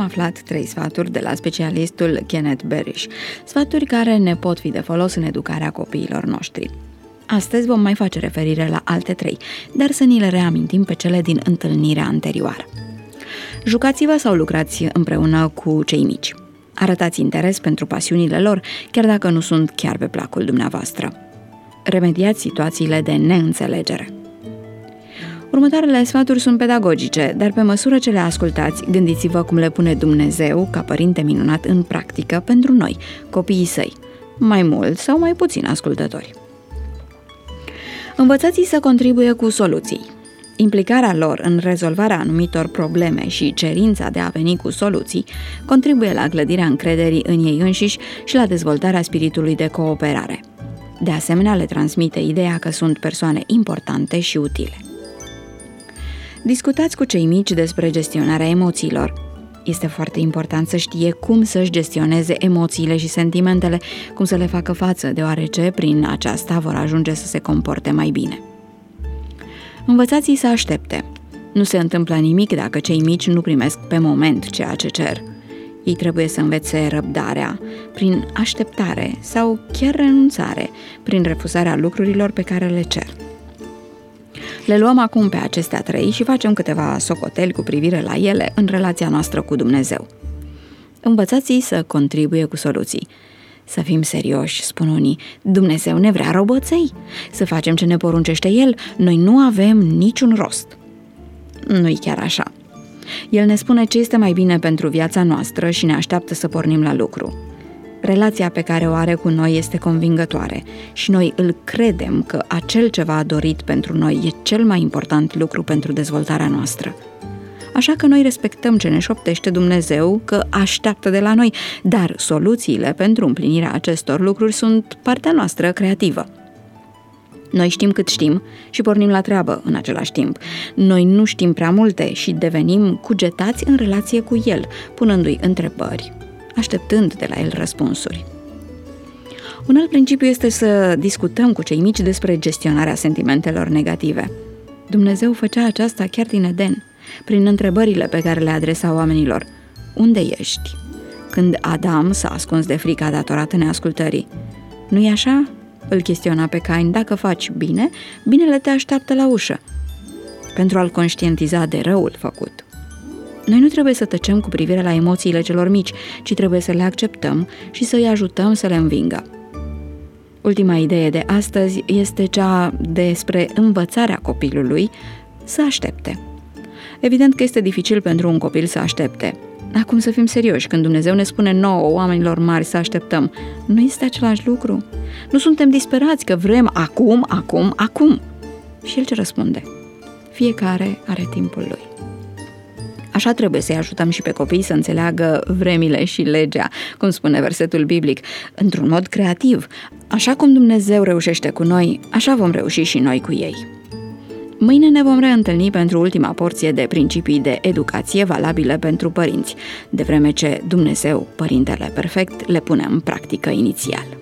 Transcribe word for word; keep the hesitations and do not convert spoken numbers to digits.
am aflat trei sfaturi de la specialistul Kenneth Berish, sfaturi care ne pot fi de folos în educarea copiilor noștri. Astăzi vom mai face referire la alte trei, dar să ni le reamintim pe cele din întâlnirea anterioară. Jucați-vă sau lucrați împreună cu cei mici. Arătați interes pentru pasiunile lor, chiar dacă nu sunt chiar pe placul dumneavoastră. Remediați situațiile de neînțelegere. Următoarele sfaturi sunt pedagogice, dar pe măsură ce le ascultați, gândiți-vă cum le pune Dumnezeu, ca părinte minunat, în practică pentru noi, copiii săi, mai mult sau mai puțin ascultători. Învățați-i să contribuie cu soluții. Implicarea lor în rezolvarea anumitor probleme și cerința de a veni cu soluții contribuie la clădirea încrederii în ei înșiși și la dezvoltarea spiritului de cooperare. De asemenea, le transmite ideea că sunt persoane importante și utile. Discutați cu cei mici despre gestionarea emoțiilor. Este foarte important să știe cum să-și gestioneze emoțiile și sentimentele, cum să le facă față, deoarece prin aceasta vor ajunge să se comporte mai bine. Învățați-i să aștepte. Nu se întâmplă nimic dacă cei mici nu primesc pe moment ceea ce cer. Ei trebuie să învețe răbdarea, prin așteptare sau chiar renunțare, prin refuzarea lucrurilor pe care le cer. Le luăm acum pe acestea trei și facem câteva socoteli cu privire la ele în relația noastră cu Dumnezeu. Învățați-i să contribuie cu soluții. Să fim serioși, spun unii, Dumnezeu ne vrea roboței. Să facem ce ne poruncește El, noi nu avem niciun rost. Nu-i chiar așa. El ne spune ce este mai bine pentru viața noastră și ne așteaptă să pornim la lucru. Relația pe care o are cu noi este convingătoare și noi îl credem că acel ceva a dorit pentru noi e cel mai important lucru pentru dezvoltarea noastră. Așa că noi respectăm ce ne șoptește Dumnezeu că așteaptă de la noi, dar soluțiile pentru împlinirea acestor lucruri sunt partea noastră creativă. Noi știm cât știm și pornim la treabă în același timp. Noi nu știm prea multe și devenim cugetați în relație cu El, punându-i întrebări, așteptând de la El răspunsuri. Un alt principiu este să discutăm cu cei mici despre gestionarea sentimentelor negative. Dumnezeu făcea aceasta chiar din Eden, prin întrebările pe care le adresa oamenilor. Unde ești? Când Adam s-a ascuns de frica datorată neascultării. Nu-i așa? Îl chestiona pe Cain, dacă faci bine, binele te așteaptă la ușă, pentru a-l conștientiza de răul făcut. Noi nu trebuie să tăcem cu privire la emoțiile celor mici, ci trebuie să le acceptăm și să-i ajutăm să le învingă. Ultima idee de astăzi este cea despre învățarea copilului să aștepte. Evident că este dificil pentru un copil să aștepte. Acum să fim serioși, când Dumnezeu ne spune nouă, oamenilor mari, să așteptăm, nu este același lucru? Nu suntem disperați că vrem acum, acum, acum. Și El ce răspunde? Fiecare are timpul lui. Așa trebuie să-i ajutăm și pe copii să înțeleagă vremile și legea, cum spune versetul biblic, într-un mod creativ. Așa cum Dumnezeu reușește cu noi, așa vom reuși și noi cu ei. Mâine ne vom reîntâlni pentru ultima porție de principii de educație valabile pentru părinți, de vreme ce Dumnezeu, Părintele Perfect, le pune în practică inițial.